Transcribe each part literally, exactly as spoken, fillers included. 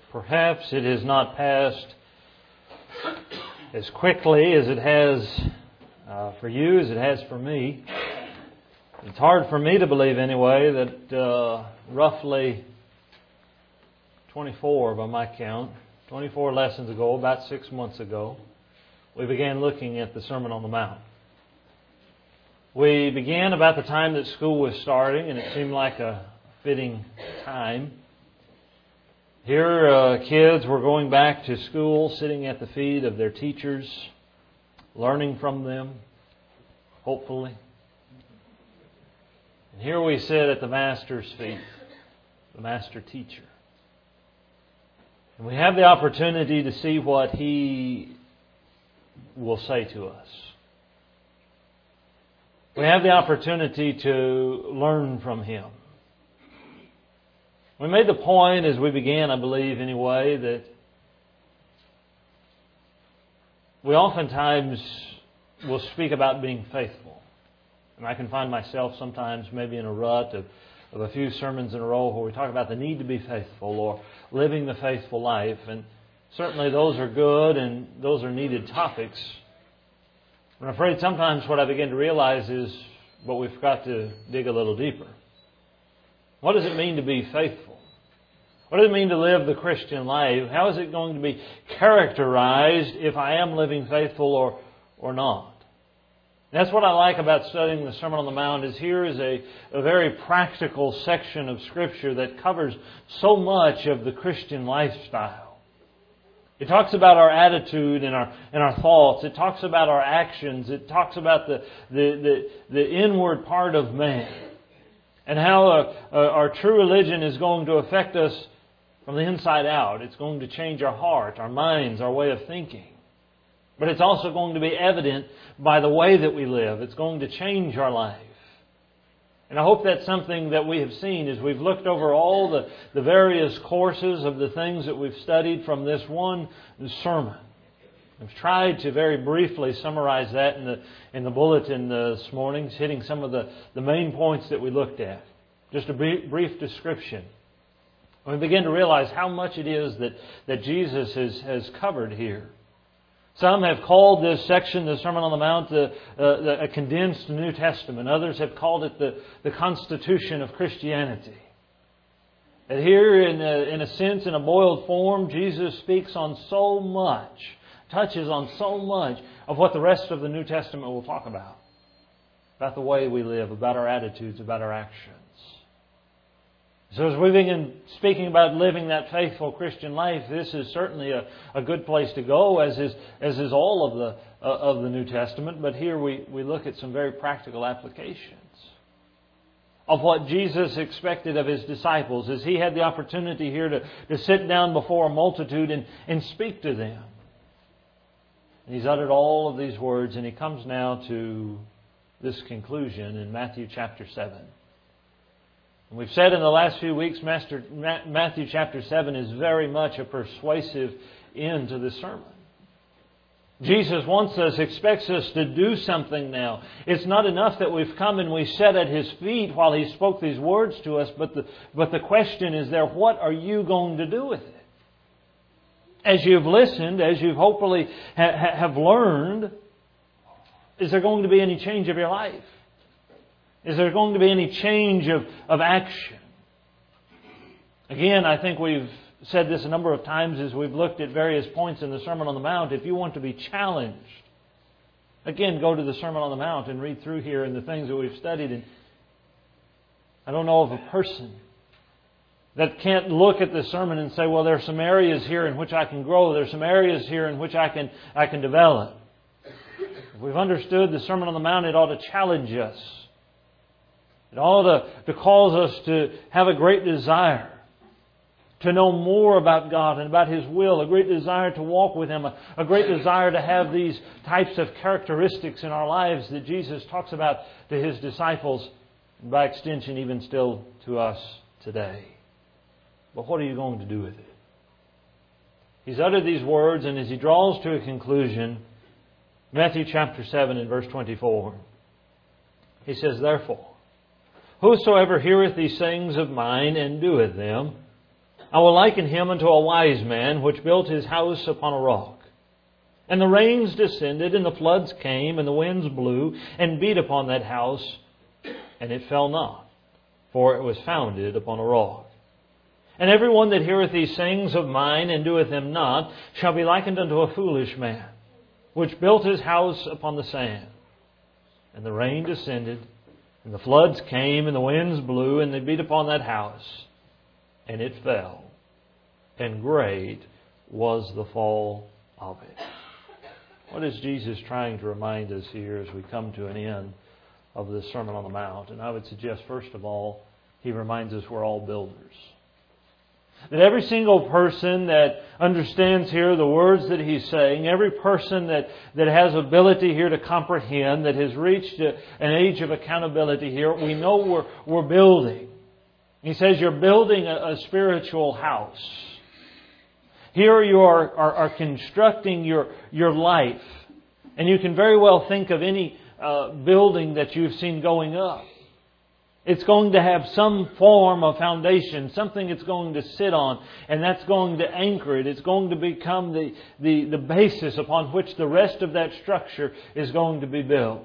Perhaps it has not passed as quickly as it has uh, for you, as it has for me. It's hard for me to believe anyway that uh, roughly twenty-four by my count, twenty-four lessons ago, about six months ago, we began looking at the Sermon on the Mount. We began about the time that school was starting, and it seemed like a fitting time. Here, uh, kids were going back to school, sitting at the feet of their teachers, learning from them, hopefully. And here we sit at the Master's feet, the Master Teacher. And we have the opportunity to see what He will say to us. We have the opportunity to learn from Him. We made the point as we began, I believe anyway, that we oftentimes will speak about being faithful. And I can find myself sometimes maybe in a rut of, of a few sermons in a row where we talk about the need to be faithful or living the faithful life. And certainly those are good and those are needed topics. I'm afraid sometimes what I begin to realize is, but we've got to dig a little deeper. What does it mean to be faithful? What does it mean to live the Christian life? How is it going to be characterized if I am living faithful or, or not? And that's what I like about studying the Sermon on the Mount, is here is a, a very practical section of Scripture that covers so much of the Christian lifestyle. It talks about our attitude and our and our thoughts. It talks about our actions. It talks about the the, the, the inward part of man. And how uh, uh, our true religion is going to affect us from the inside out. It's going to change our heart, our minds, our way of thinking. But it's also going to be evident by the way that we live. It's going to change our life. And I hope that's something that we have seen as we've looked over all the, the various courses of the things that we've studied from this one sermon. I've tried to very briefly summarize that in the in the bulletin this morning, hitting some of the, the main points that we looked at. Just a brief, brief description. And we begin to realize how much it is that, that Jesus has, has covered here. Some have called this section, the Sermon on the Mount, the, uh, the, a condensed New Testament. Others have called it the, the Constitution of Christianity. And here, in a, in a sense, in a boiled form, Jesus speaks on so much, touches on so much of what the rest of the New Testament will talk about. About the way we live, about our attitudes, about our actions. So as we begin speaking about living that faithful Christian life, this is certainly a, a good place to go, as is as is all of the uh, of the New Testament. But here we, we look at some very practical applications of what Jesus expected of His disciples, as He had the opportunity here to, to sit down before a multitude and, and speak to them. And He's uttered all of these words, and He comes now to this conclusion in Matthew chapter seven. And we've said in the last few weeks, Master, Matthew chapter seven is very much a persuasive end to this sermon. Jesus wants us, expects us to do something now. It's not enough that we've come and we sat at His feet while He spoke these words to us, but the, but the question is there, what are you going to do with it? As you've listened, as you've hopefully ha- have learned, is there going to be any change of your life? Is there going to be any change of, of action? Again, I think we've said this a number of times as we've looked at various points in the Sermon on the Mount. If you want to be challenged, again, go to the Sermon on the Mount and read through here and the things that we've studied. And I don't know of a person that can't look at the sermon and say, well, there are some areas here in which I can grow. There are some areas here in which I can I can develop. If we've understood the Sermon on the Mount, it ought to challenge us. It ought to, to cause us to have a great desire to know more about God and about His will, a great desire to walk with Him, a, a great desire to have these types of characteristics in our lives that Jesus talks about to His disciples, and by extension even still to us today. But what are you going to do with it? He's uttered these words, and as He draws to a conclusion, Matthew chapter seven and verse twenty-four, He says, therefore, whosoever heareth these sayings of mine and doeth them, I will liken him unto a wise man which built his house upon a rock. And the rains descended, and the floods came, and the winds blew, and beat upon that house, and it fell not, for it was founded upon a rock. And every one that heareth these sayings of mine, and doeth them not, shall be likened unto a foolish man, which built his house upon the sand. And the rain descended, and the floods came, and the winds blew, and they beat upon that house, and it fell. And great was the fall of it. What is Jesus trying to remind us here as we come to an end of this Sermon on the Mount? And I would suggest, first of all, He reminds us we're all builders. That every single person that understands here the words that He's saying, every person that, that has ability here to comprehend, that has reached a, an age of accountability here, we know we're, we're building. He says you're building a, a spiritual house. Here you are, are, are constructing your, your life. And you can very well think of any uh, building that you've seen going up. It's going to have some form of foundation, something it's going to sit on, and that's going to anchor it. It's going to become the, the, the basis upon which the rest of that structure is going to be built.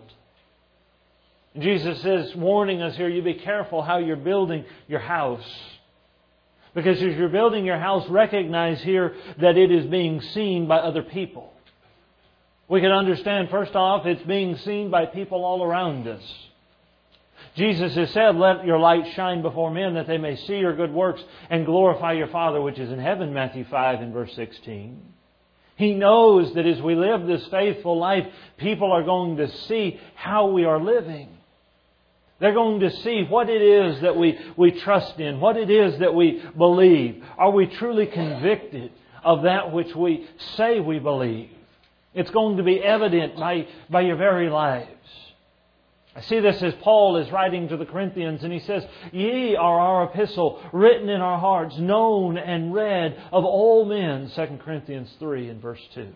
Jesus is warning us here, you be careful how you're building your house. Because as you're building your house, recognize here that it is being seen by other people. We can understand, first off, it's being seen by people all around us. Jesus has said, let your light shine before men that they may see your good works and glorify your Father which is in heaven, Matthew five and verse sixteen. He knows that as we live this faithful life, people are going to see how we are living. They're going to see what it is that we, we trust in, what it is that we believe. Are we truly convicted of that which we say we believe? It's going to be evident by, by your very lives. I see this as Paul is writing to the Corinthians, and he says, ye are our epistle, written in our hearts, known and read of all men, Second Corinthians three and verse two.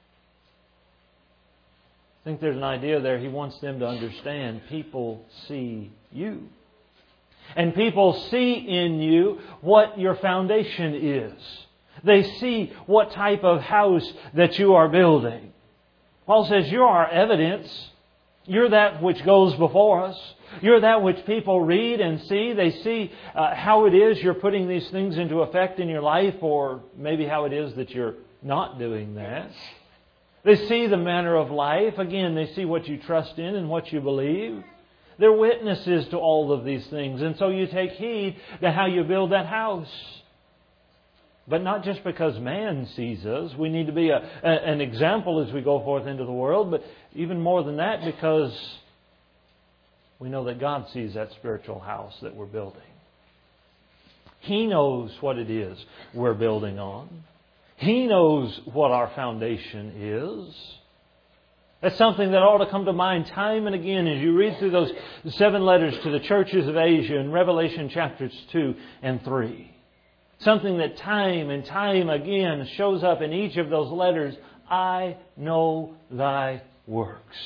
I think there's an idea there. He wants them to understand people see you. And people see in you what your foundation is. They see what type of house that you are building. Paul says, you're our evidence. You're that which goes before us. You're that which people read and see. They see uh, how it is you're putting these things into effect in your life, or maybe how it is that you're not doing that. They see the manner of life. Again, they see what you trust in and what you believe. They're witnesses to all of these things. And so you take heed to how you build that house. But not just because man sees us. We need to be a, a, an example as we go forth into the world. But even more than that, because we know that God sees that spiritual house that we're building. He knows what it is we're building on. He knows what our foundation is. That's something that ought to come to mind time and again as you read through those seven letters to the churches of Asia in Revelation chapters two and three. Something that time and time again shows up in each of those letters. I know thy works.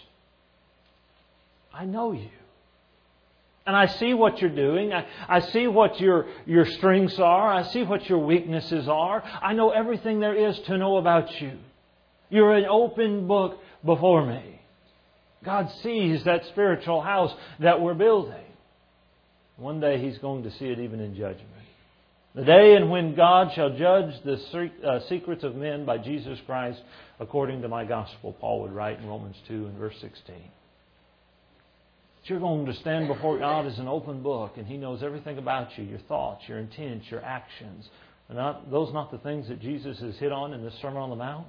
I know you. And I see what you're doing. I, I see what your, your strengths are. I see what your weaknesses are. I know everything there is to know about you. You're an open book before me. God sees that spiritual house that we're building. One day He's going to see it even in judgment. The day in when God shall judge the secrets of men by Jesus Christ according to my gospel, Paul would write in Romans two and verse sixteen. You're going to stand before God as an open book, and He knows everything about you, your thoughts, your intents, your actions. Are not those not the things that Jesus has hit on in this Sermon on the Mount?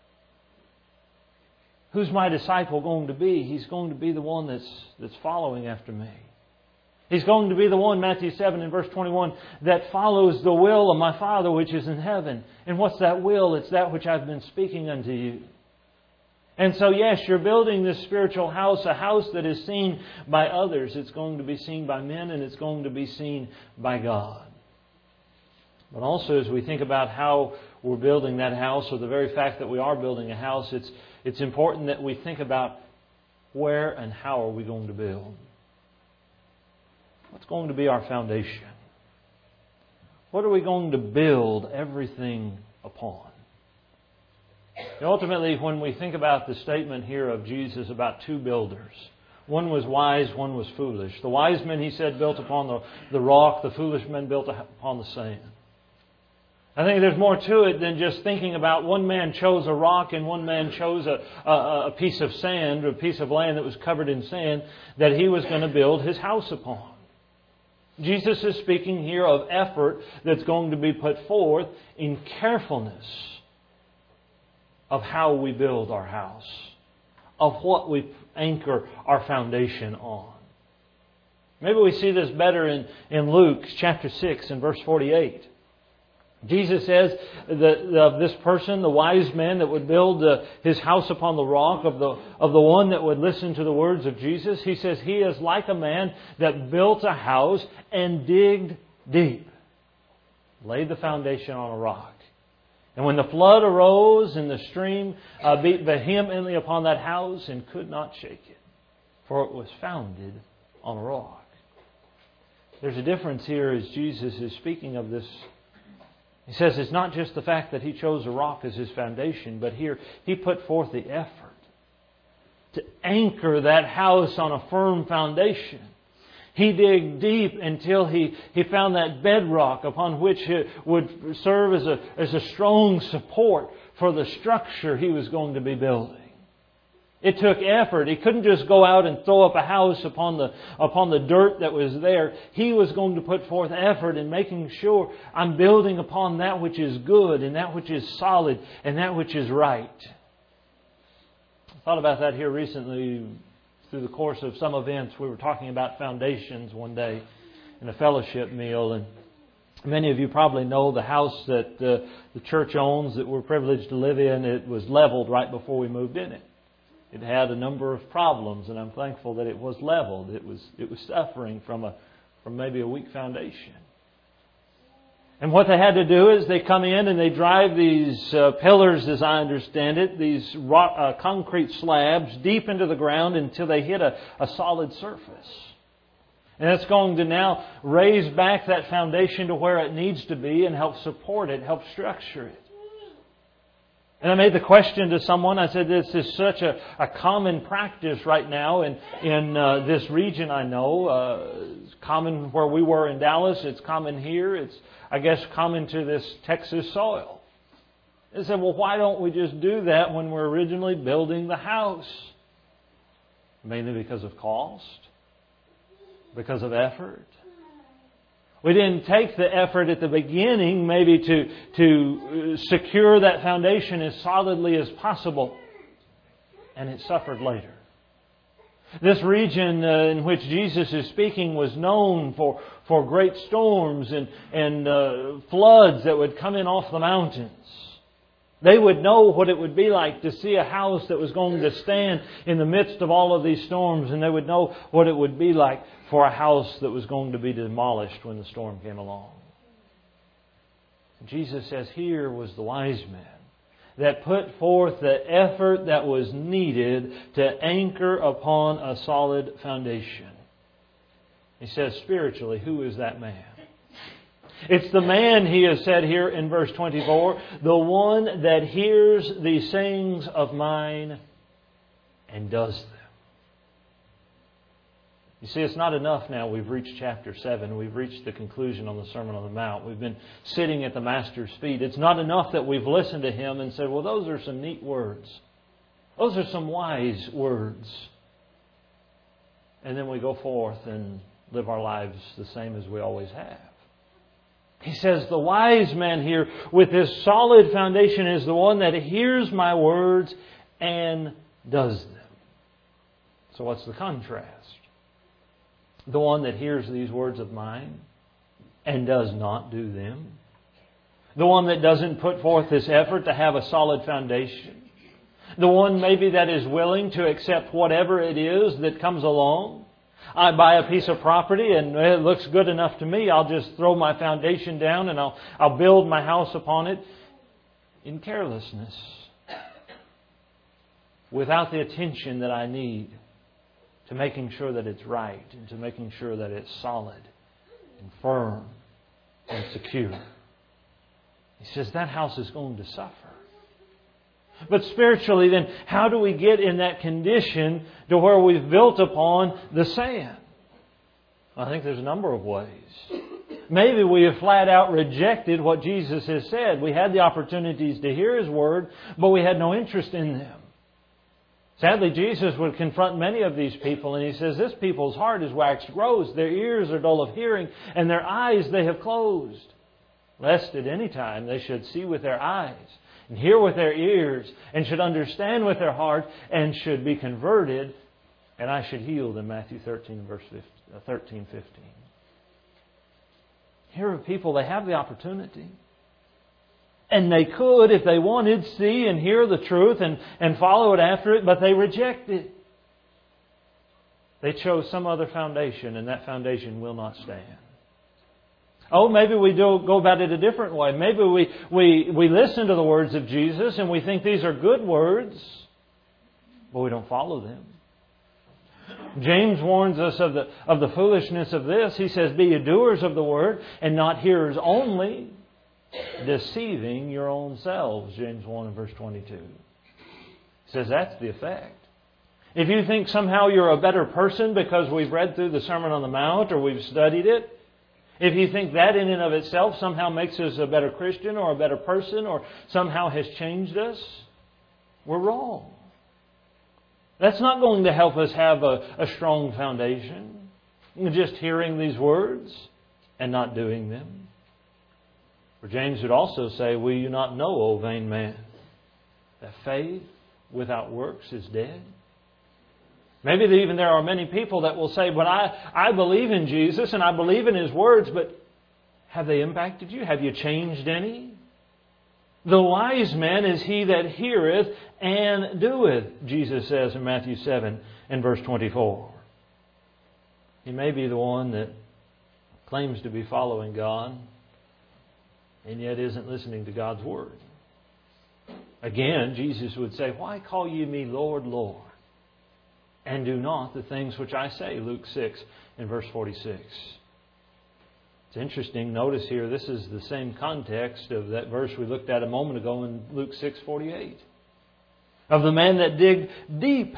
Who's my disciple going to be? He's going to be the one that's that's following after me. He's going to be the one, Matthew seven and verse twenty-one, that follows the will of my Father which is in heaven. And what's that will? It's that which I've been speaking unto you. And so, yes, you're building this spiritual house, a house that is seen by others. It's going to be seen by men, and it's going to be seen by God. But also, as we think about how we're building that house, or the very fact that we are building a house, it's it's important that we think about where and how are we going to build. What's going to be our foundation? What are we going to build everything upon? And ultimately, when we think about the statement here of Jesus about two builders, one was wise, one was foolish. The wise men, He said, built upon the, the rock. The foolish men built upon the sand. I think there's more to it than just thinking about one man chose a rock and one man chose a, a, a piece of sand, or a piece of land that was covered in sand that he was going to build his house upon. Jesus is speaking here of effort that's going to be put forth in carefulness of how we build our house, of what we anchor our foundation on. Maybe we see this better in, in Luke chapter six and verse forty-eight. Jesus says that of this person, the wise man that would build uh, his house upon the rock, of the of the one that would listen to the words of Jesus, He says he is like a man that built a house and digged deep, laid the foundation on a rock. And when the flood arose and the stream uh, beat vehemently upon that house and could not shake it, for it was founded on a rock. There's a difference here as Jesus is speaking of this. He says it's not just the fact that He chose a rock as His foundation, but here He put forth the effort to anchor that house on a firm foundation. He digged deep until he, he found that bedrock upon which it would serve as a, as a strong support for the structure He was going to be building. It took effort. He couldn't just go out and throw up a house upon the upon the dirt that was there. He was going to put forth effort in making sure I'm building upon that which is good and that which is solid and that which is right. I thought about that here recently through the course of some events. We were talking about foundations one day in a fellowship meal, and many of you probably know the house that uh, the church owns that we're privileged to live in. It was leveled right before we moved in it. It had a number of problems, and I'm thankful that it was leveled. It was it was suffering from a from maybe a weak foundation. And what they had to do is they come in and they drive these uh, pillars, as I understand it, these rock, uh, concrete slabs deep into the ground until they hit a, a solid surface. And it's going to now raise back that foundation to where it needs to be and help support it, help structure it. And I made the question to someone. I said, this is such a, a common practice right now in, in uh, this region I know. Uh, it's common where we were in Dallas. It's common here. It's, I guess, common to this Texas soil. They said, well, why don't we just do that when we're originally building the house? Mainly because of cost, because of effort. We didn't take the effort at the beginning maybe to, to secure that foundation as solidly as possible. And it suffered later. This region uh, in which Jesus is speaking was known for, for great storms and, and uh, floods that would come in off the mountains. They would know what it would be like to see a house that was going to stand in the midst of all of these storms. And they would know what it would be like for a house that was going to be demolished when the storm came along. Jesus says here was the wise man that put forth the effort that was needed to anchor upon a solid foundation. He says spiritually, who is that man? It's the man, he has said here in verse twenty-four, the one that hears these sayings of mine and does them. You see, it's not enough now. We've reached chapter seven. We've reached the conclusion on the Sermon on the Mount. We've been sitting at the Master's feet. It's not enough that we've listened to Him and said, well, those are some neat words. Those are some wise words. And then we go forth and live our lives the same as we always have. He says the wise man here with this solid foundation is the one that hears my words and does them. So what's the contrast? The one that hears these words of mine and does not do them. The one that doesn't put forth this effort to have a solid foundation. The one maybe that is willing to accept whatever it is that comes along. I buy a piece of property and it looks good enough to me. I'll just throw my foundation down and I'll, I'll build my house upon it in carelessness. Without the attention that I need to making sure that it's right and to making sure that it's solid and firm and secure. He says that house is going to suffer. But spiritually then, how do we get in that condition to where we've built upon the sand? I think there's a number of ways. Maybe we have flat out rejected what Jesus has said. We had the opportunities to hear His Word, but we had no interest in them. Sadly, Jesus would confront many of these people, and He says, this people's heart is waxed gross. Their ears are dull of hearing, and their eyes they have closed. Lest at any time they should see with their eyes, and hear with their ears, and should understand with their heart, and should be converted, and I should heal them. Matthew thirteen, verse thirteen, fifteen. Here are people, they have the opportunity. And they could, if they wanted, see and hear the truth and, and follow it after it, but they reject it. They chose some other foundation, and that foundation will not stand. Oh, maybe we do go about it a different way. Maybe we, we, we listen to the words of Jesus and we think these are good words, but we don't follow them. James warns us of the, of the foolishness of this. He says, be ye doers of the word and not hearers only, deceiving your own selves. James one and verse twenty-two. He says that's the effect. If you think somehow you're a better person because we've read through the Sermon on the Mount or we've studied it, if you think that in and of itself somehow makes us a better Christian or a better person or somehow has changed us, we're wrong. That's not going to help us have a, a strong foundation. Just hearing these words and not doing them. For James would also say, will you not know, O vain man, that faith without works is dead? Maybe even there are many people that will say, but I, I believe in Jesus and I believe in His words, but have they impacted you? Have you changed any? The wise man is he that heareth and doeth, Jesus says in Matthew seven and verse twenty-four. He may be the one that claims to be following God and yet isn't listening to God's Word. Again, Jesus would say, why call ye me Lord, Lord, and do not the things which I say? Luke six and verse forty-six. It's interesting. Notice here, this is the same context of that verse we looked at a moment ago in Luke six forty-eight. Of the man that digged deep.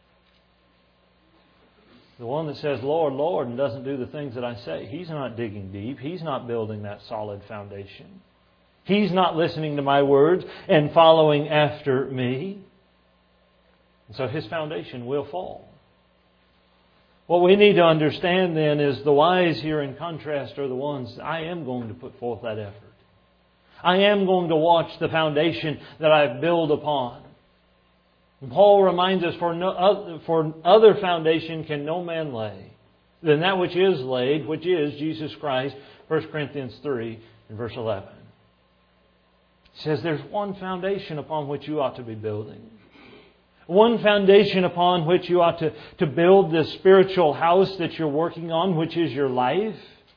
The one that says, Lord, Lord, and doesn't do the things that I say. He's not digging deep. He's not building that solid foundation. He's not listening to my words and following after me. And so his foundation will fall. What we need to understand then is the wise here in contrast are the ones I am going to put forth that effort. I am going to watch the foundation that I build upon. And Paul reminds us, for no, for other foundation can no man lay than that which is laid, which is Jesus Christ. First Corinthians three and verse eleven. It says there's one foundation upon which you ought to be building. One foundation upon which you ought to, to build this spiritual house that you're working on, which is your life.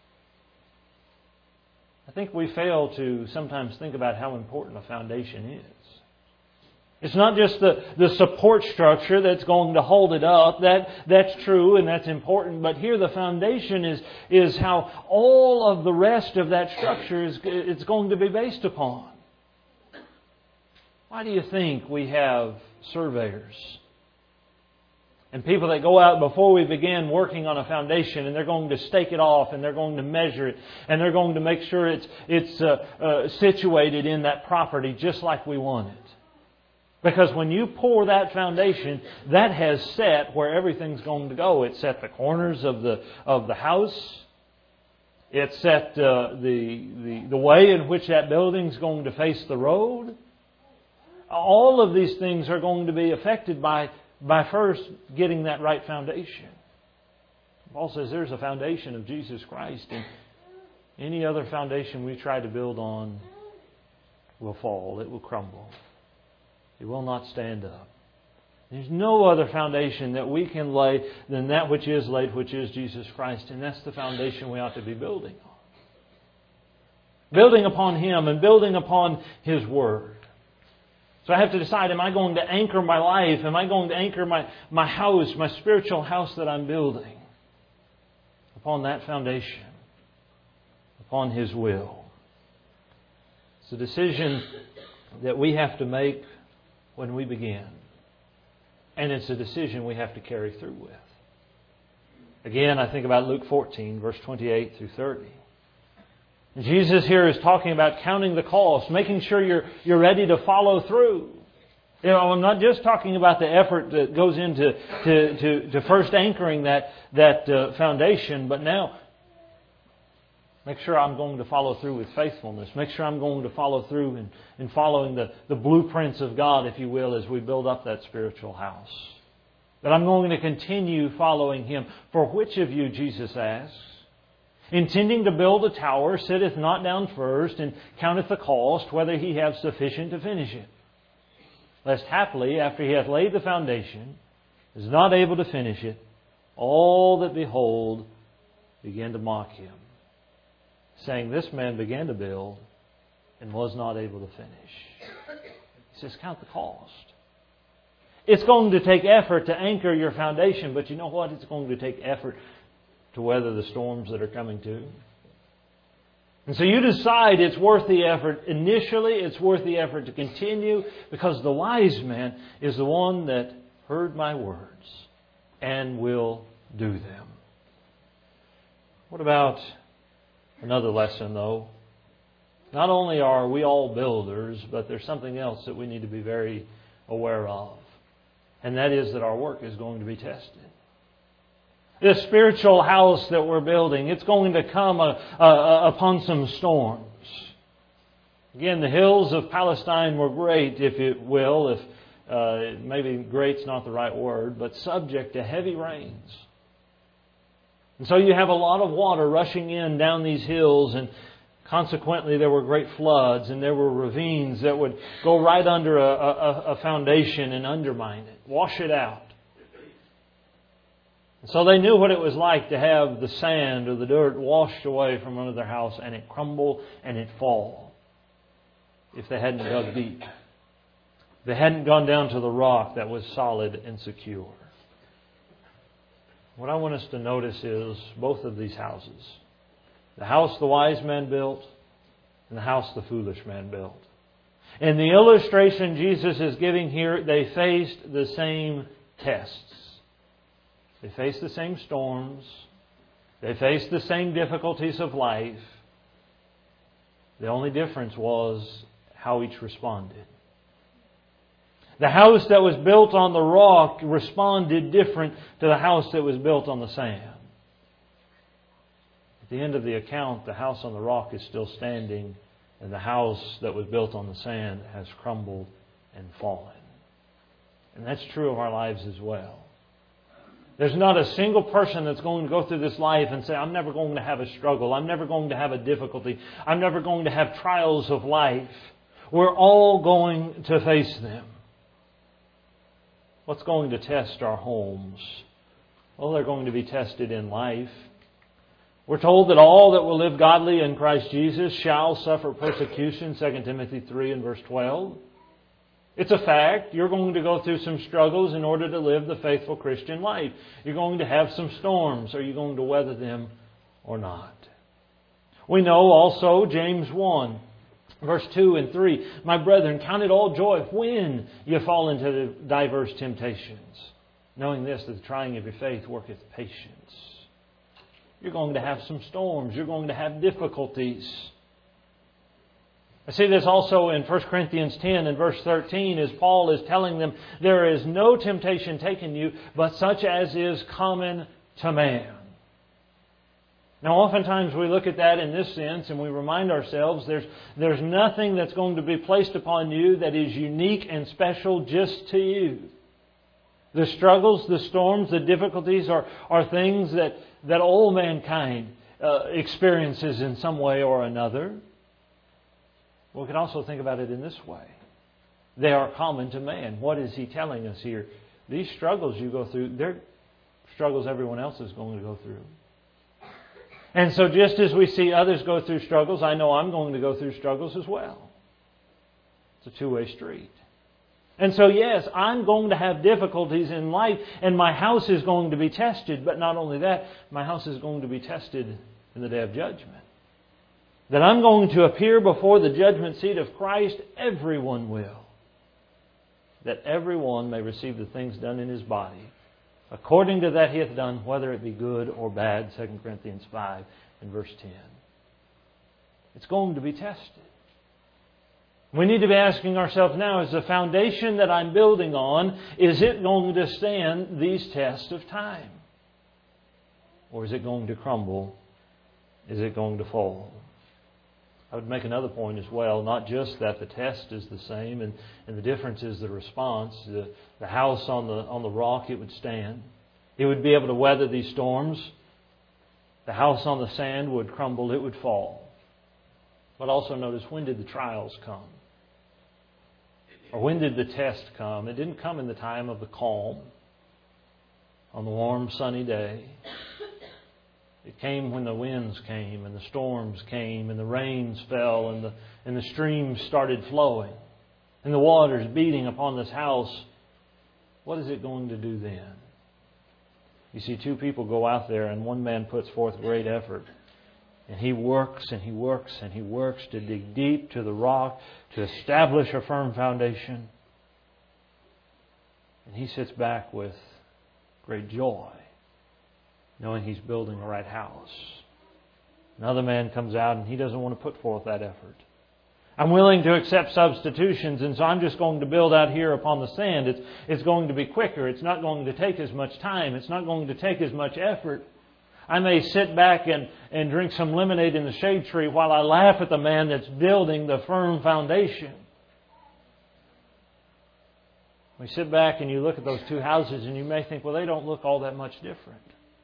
I think we fail to sometimes think about how important a foundation is. It's not just the, the support structure that's going to hold it up. That, that's true and that's important. But here the foundation is, is how all of the rest of that structure is it's going to be based upon. Why do you think we have surveyors and people that go out before we begin working on a foundation, and they're going to stake it off and they're going to measure it and they're going to make sure it's it's uh, uh, situated in that property just like we want it? Because when you pour that foundation, that has set where everything's going to go. It's set the corners of the of the house. It's set uh, the, the the way in which that building's going to face the road. All of these things are going to be affected by, by first getting that right foundation. Paul says there's a foundation of Jesus Christ, and any other foundation we try to build on will fall. It will crumble. It will not stand up. There's no other foundation that we can lay than that which is laid, which is Jesus Christ. And that's the foundation we ought to be building on. Building upon Him and building upon His Word. So I have to decide, am I going to anchor my life? Am I going to anchor my, my house, my spiritual house that I'm building upon that foundation? upon His will. It's a decision that we have to make when we begin. And it's a decision we have to carry through with. Again, I think about Luke fourteen, verse twenty-eight through thirty. Jesus here is talking about counting the cost, making sure you're you're ready to follow through. You know, I'm not just talking about the effort that goes into to, to, to first anchoring that, that uh, foundation, but now make sure I'm going to follow through with faithfulness. Make sure I'm going to follow through in, in following the, the blueprints of God, if you will, as we build up that spiritual house. That I'm going to continue following Him. For which of you, Jesus asks, intending to build a tower, sitteth not down first, and counteth the cost, whether he have sufficient to finish it? Lest haply, after he hath laid the foundation, is not able to finish it, all that behold begin to mock him, saying, This man began to build and was not able to finish. He says, count the cost. It's going to take effort to anchor your foundation, but you know what? It's going to take effort to weather the storms that are coming too. And so you decide it's worth the effort. Initially, it's worth the effort to continue, because the wise man is the one that heard my words and will do them. What about another lesson, though? Not only are we all builders, but there's something else that we need to be very aware of. And that is that our work is going to be tested. This spiritual house that we're building, it's going to come a, a, upon some storms. Again, the hills of Palestine were great, if you will, if uh, maybe great's not the right word, but subject to heavy rains. And so you have a lot of water rushing in down these hills, and consequently there were great floods, and there were ravines that would go right under a, a, a foundation and undermine it, wash it out. So they knew what it was like to have the sand or the dirt washed away from under their house, and it crumble and it fall if they hadn't dug deep. They hadn't gone down to the rock that was solid and secure. What I want us to notice is both of these houses. The house the wise man built and the house the foolish man built. In the illustration Jesus is giving here, they faced the same tests. They faced the same storms. They faced the same difficulties of life. The only difference was how each responded. The house that was built on the rock responded different to the house that was built on the sand. At the end of the account, the house on the rock is still standing, and the house that was built on the sand has crumbled and fallen. And that's true of our lives as well. There's not a single person that's going to go through this life and say, I'm never going to have a struggle. I'm never going to have a difficulty. I'm never going to have trials of life. We're all going to face them. What's going to test our homes? Well, they're going to be tested in life. We're told that all that will live godly in Christ Jesus shall suffer persecution, Second Timothy three and verse twelve. It's a fact. You're going to go through some struggles in order to live the faithful Christian life. You're going to have some storms. Are you going to weather them or not? We know also James one, verse two and three. My brethren, count it all joy when you fall into diverse temptations, knowing this, that the trying of your faith worketh patience. You're going to have some storms. You're going to have difficulties. I see this also in First Corinthians ten and verse thirteen, as Paul is telling them, there is no temptation taken you, but such as is common to man. Now, oftentimes we look at that in this sense and we remind ourselves there's, there's nothing that's going to be placed upon you that is unique and special just to you. The struggles, the storms, the difficulties are, are things that, that all mankind uh, experiences in some way or another. We can also think about it in this way. They are common to man. What is he telling us here? These struggles you go through, they're struggles everyone else is going to go through. And so just as we see others go through struggles, I know I'm going to go through struggles as well. It's a two-way street. And so yes, I'm going to have difficulties in life, and my house is going to be tested. But not only that, my house is going to be tested in the day of judgment. that I'm going to appear before the judgment seat of Christ, everyone will. That everyone may receive the things done in his body, according to that he hath done, whether it be good or bad, Second Corinthians five and verse ten. It's going to be tested. We need to be asking ourselves now, is the foundation that I'm building on, is it going to stand these tests of time? Or is it going to crumble? Is it going to fall? I would make another point as well, not just that the test is the same and, and the difference is the response. The, the house on the, on the rock, it would stand. It would be able to weather these storms. The house on the sand would crumble, it would fall. But also notice, when did the trials come? Or when did the test come? It didn't come in the time of the calm, on the warm, sunny day. It came when the winds came and the storms came and the rains fell and the, and the streams started flowing and the waters beating upon this house. What is it going to do then? You see, two people go out there and one man puts forth great effort. And he works and he works and he works to dig deep to the rock, to establish a firm foundation. And he sits back with great joy, knowing he's building the right house. Another man comes out and he doesn't want to put forth that effort. I'm willing to accept substitutions, and so I'm just going to build out here upon the sand. It's, it's going to be quicker. It's not going to take as much time. It's not going to take as much effort. I may sit back and, and drink some lemonade in the shade tree while I laugh at the man that's building the firm foundation. We sit back and you look at those two houses and you may think, well, they don't look all that much different.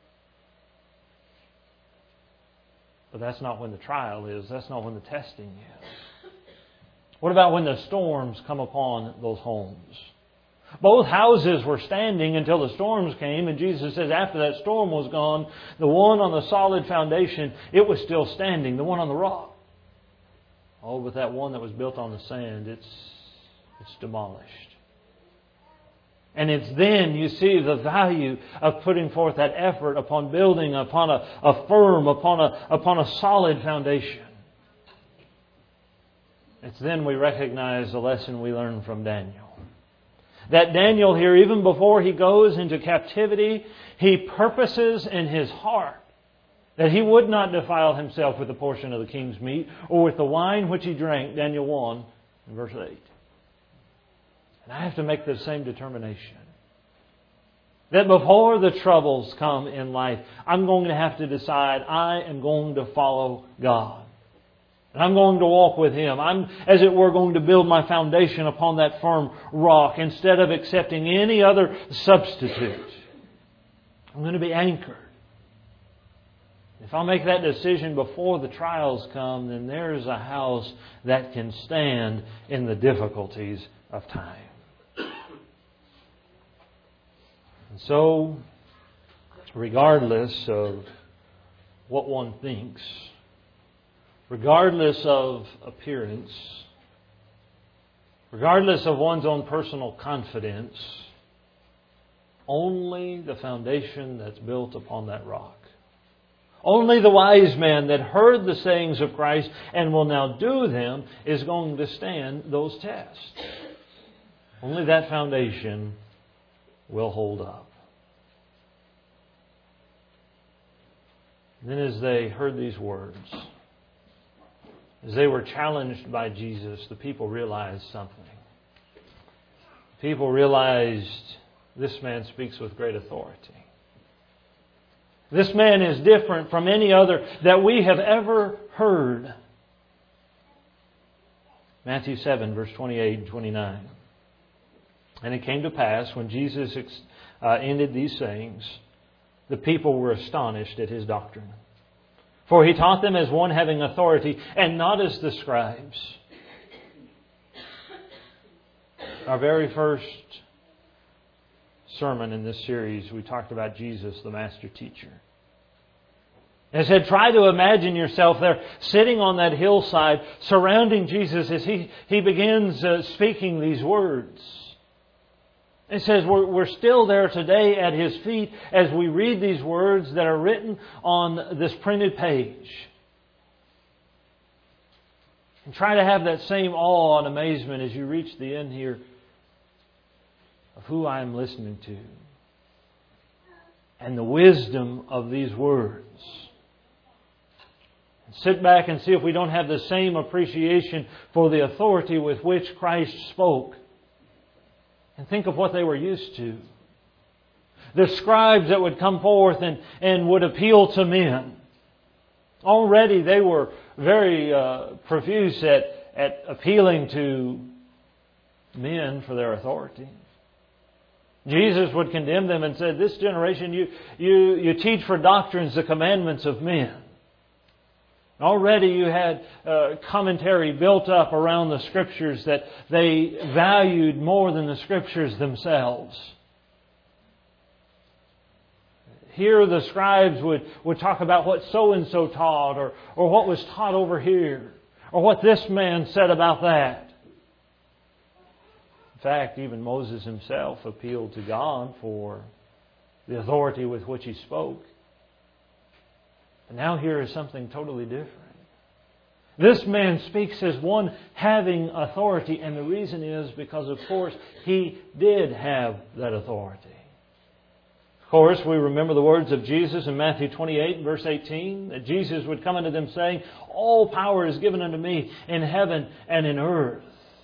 But that's not when the trial is. That's not when the testing is. What about when the storms come upon those homes? Both houses were standing until the storms came, and Jesus says after that storm was gone, the one on the solid foundation, it was still standing, the one on the rock. Oh, but that one that was built on the sand, it's, it's demolished. And it's then you see the value of putting forth that effort upon building upon a, a firm, upon a, upon a solid foundation. It's then we recognize the lesson we learned from Daniel. That Daniel here, even before he goes into captivity, he purposes in his heart that he would not defile himself with a portion of the king's meat or with the wine which he drank, Daniel one, in verse eight. And I have to make the same determination. That before the troubles come in life, I'm going to have to decide I am going to follow God. And I'm going to walk with Him. I'm, as it were, going to build my foundation upon that firm rock instead of accepting any other substitute. I'm going to be anchored. If I make that decision before the trials come, then there's a house that can stand in the difficulties of time. And so, regardless of what one thinks, regardless of appearance, regardless of one's own personal confidence, only the foundation that's built upon that rock. Only the wise man that heard the sayings of Christ and will now do them is going to stand those tests. Only that foundation will hold up. Then as they heard these words, as they were challenged by Jesus, the people realized something. People realized this man speaks with great authority. This man is different from any other that we have ever heard. Matthew seven, verse twenty-eight and twenty-nine. And it came to pass, when Jesus uh, ended these sayings, the people were astonished at His doctrine. For He taught them as one having authority, and not as the scribes. Our very first sermon in this series, we talked about Jesus, the Master Teacher. I said, try to imagine yourself there sitting on that hillside, surrounding Jesus as He, he begins uh, speaking these words. It says we're, we're still there today at His feet as we read these words that are written on this printed page. And try to have that same awe and amazement as you reach the end here of who I am listening to and the wisdom of these words. And sit back and see if we don't have the same appreciation for the authority with which Christ spoke. And think of what they were used to. The scribes that would come forth and, and would appeal to men. Already they were very uh, profuse at, at appealing to men for their authority. Jesus would condemn them and said, this generation, you, you, you teach for doctrines the commandments of men. Already you had uh, commentary built up around the Scriptures that they valued more than the Scriptures themselves. Here the scribes would, would talk about what so-and-so taught, or, or what was taught over here, or what this man said about that. In fact, even Moses himself appealed to God for the authority with which he spoke. And now here is something totally different. This man speaks as one having authority, and the reason is because, of course, he did have that authority. Of course, we remember the words of Jesus in Matthew twenty-eight, verse eighteen, that Jesus would come unto them saying, all power is given unto me in heaven and in earth.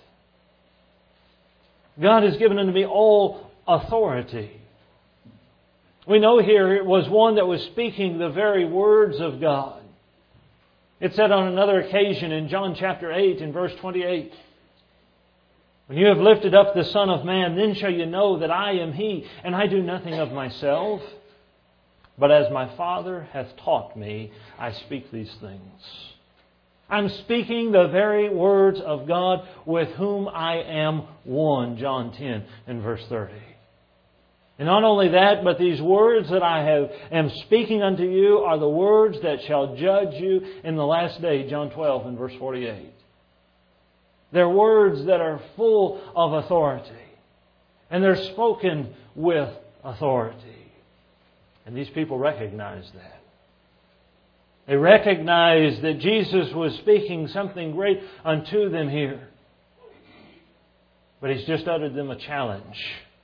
God has given unto me all authority. We know here it was one that was speaking the very words of God. It said on another occasion in John chapter eight and verse twenty-eight, when you have lifted up the Son of Man, then shall you know that I am He, and I do nothing of myself, but as my Father hath taught me, I speak these things. I'm speaking the very words of God with whom I am one. John ten and verse thirty. And not only that, but these words that I have am speaking unto you are the words that shall judge you in the last day. John twelve and verse forty-eight. They're words that are full of authority. And they're spoken with authority. And these people recognize that. They recognized that Jesus was speaking something great unto them here. But He's just uttered them a challenge.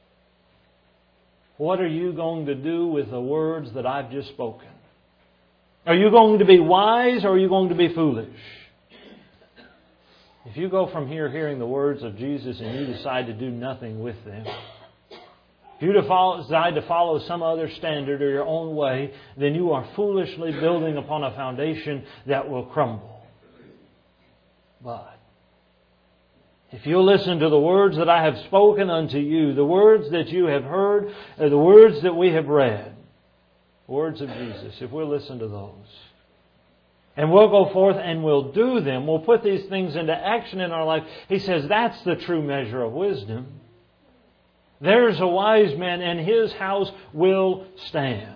What are you going to do with the words that I've just spoken? Are you going to be wise, or are you going to be foolish? If you go from here hearing the words of Jesus and you decide to do nothing with them, if you decide to follow some other standard or your own way, then you are foolishly building upon a foundation that will crumble. But if you listen to the words that I have spoken unto you, the words that you have heard, the words that we have read, words of Jesus, if we'll listen to those, and we'll go forth and we'll do them, we'll put these things into action in our life, He says that's the true measure of wisdom. There's a wise man, and his house will stand.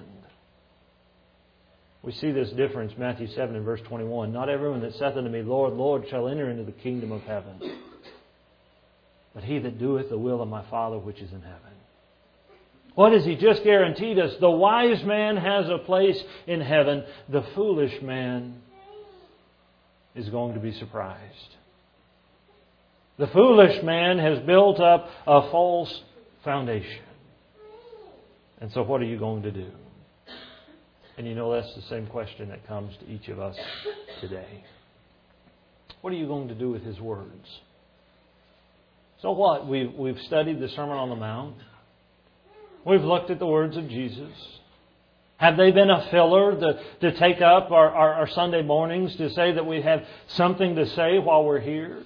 We see this difference, Matthew seven and verse twenty-one. Not everyone that saith unto me, Lord, Lord, shall enter into the kingdom of heaven, but he that doeth the will of my Father which is in heaven. What has He just guaranteed us? The wise man has a place in heaven. The foolish man is going to be surprised. The foolish man has built up a false foundation. And so what are you going to do? And you know that's the same question that comes to each of us today. What are you going to do with His words? So what? We've, we've studied the Sermon on the Mount. We've looked at the words of Jesus. Have they been a filler to, to take up our, our, our Sunday mornings to say that we have something to say while we're here?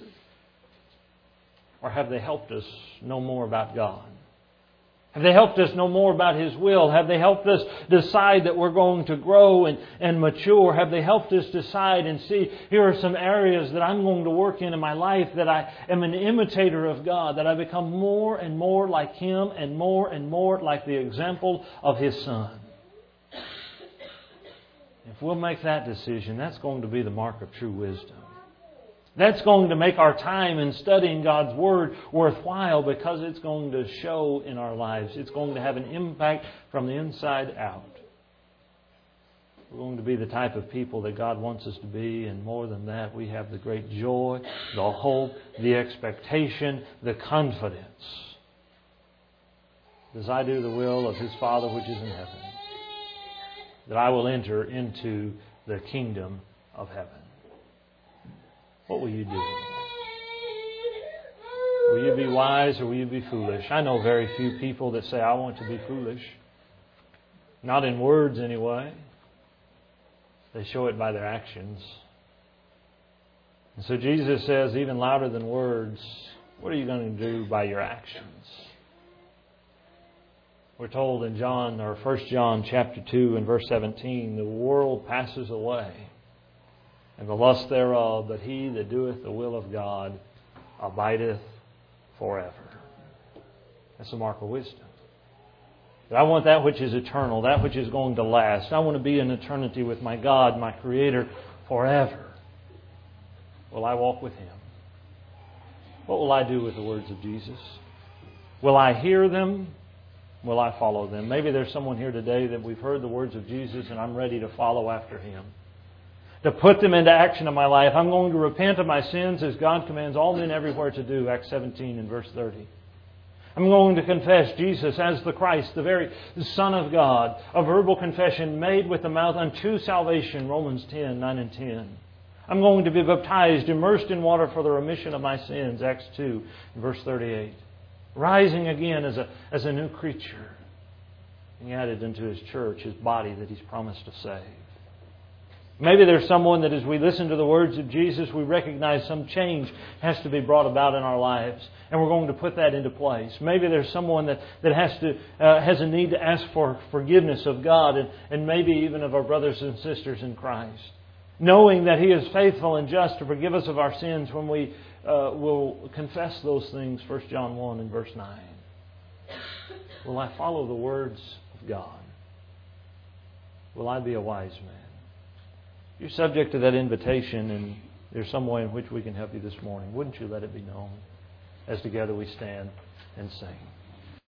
Or have they helped us know more about God? Have they helped us know more about His will? Have they helped us decide that we're going to grow and, and mature? Have they helped us decide and see, here are some areas that I'm going to work in in my life, that I am an imitator of God, that I become more and more like Him and more and more like the example of His Son? If we'll make that decision, that's going to be the mark of true wisdom. That's going to make our time in studying God's Word worthwhile, because it's going to show in our lives. It's going to have an impact from the inside out. We're going to be the type of people that God wants us to be, and more than that, we have the great joy, the hope, the expectation, the confidence. As I do the will of His Father which is in heaven, that I will enter into the kingdom of heaven. What will you do? Will you be wise or will you be foolish? I know very few people that say, I want to be foolish. Not in words anyway. They show it by their actions. And so Jesus says, even louder than words, what are you going to do by your actions? We're told in John, or First John chapter two and verse seventeen, the world passes away, and the lust thereof, but he that doeth the will of God abideth forever. That's the mark of wisdom. But I want that which is eternal, that which is going to last. I want to be in eternity with my God, my Creator, forever. Will I walk with Him? What will I do with the words of Jesus? Will I hear them? Will I follow them? Maybe there's someone here today that we've heard the words of Jesus and I'm ready to follow after Him. To put them into action in my life. I'm going to repent of my sins as God commands all men everywhere to do. Acts seventeen and verse thirty. I'm going to confess Jesus as the Christ, the very Son of God. A verbal confession made with the mouth unto salvation. Romans ten, nine and ten. I'm going to be baptized, immersed in water for the remission of my sins. Acts two, verse thirty-eight. Rising again as a, as a new creature. Being added into His church, His body that He's promised to save. Maybe there's someone that as we listen to the words of Jesus, we recognize some change has to be brought about in our lives. And we're going to put that into place. Maybe there's someone that, that has to uh, has a need to ask for forgiveness of God and, and maybe even of our brothers and sisters in Christ. Knowing that He is faithful and just to forgive us of our sins when we uh, will confess those things. First John one and verse nine. Will I follow the words of God? Will I be a wise man? You're subject to that invitation, and there's some way in which we can help you this morning. Wouldn't you let it be known as together we stand and sing?